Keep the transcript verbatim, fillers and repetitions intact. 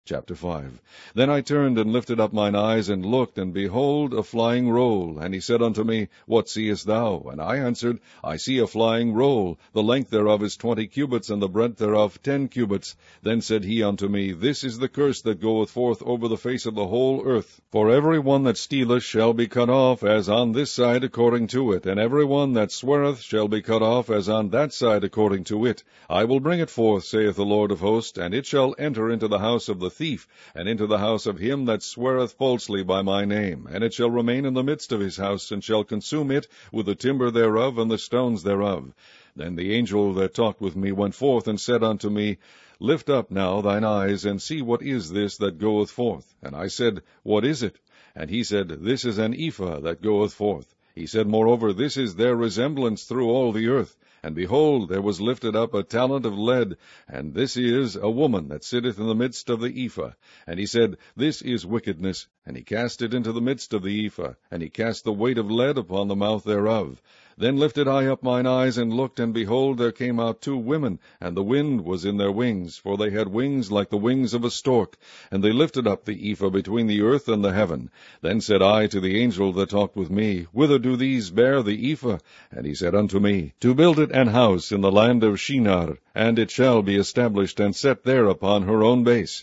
Chapter five. Then I turned and lifted up mine eyes, and looked, and behold, a flying roll. And he said unto me, What seest thou? And I answered, I see a flying roll. The length thereof is twenty cubits, and the breadth thereof ten cubits. Then said he unto me, This is the curse that goeth forth over the face of the whole earth. For every one that stealeth shall be cut off, as on this side according to it, and every one that sweareth shall be cut off, as on that side according to it. I will bring it forth, saith the Lord of hosts, and it shall enter into the house of the thief, and into the house of him that sweareth falsely by my name, and it shall remain in the midst of his house, and shall consume it with the timber thereof and the stones thereof. Then the angel that talked with me went forth, and said unto me, Lift up now thine eyes, and see what is this that goeth forth. And I said, What is it? And he said, This is an ephah that goeth forth. He said, Moreover, this is their resemblance through all the earth. And behold, there was lifted up a talent of lead, and this is a woman that sitteth in the midst of the ephah. And he said, This is wickedness. And he cast it into the midst of the ephah, and he cast the weight of lead upon the mouth thereof. Then lifted I up mine eyes, and looked, and behold, there came out two women, and the wind was in their wings, for they had wings like the wings of a stork. And they lifted up the ephah between the earth and the heaven. Then said I to the angel that talked with me, Whither do these bear the ephah? And he said unto me, To build it an house in the land of Shinar, and it shall be established and set there upon her own base.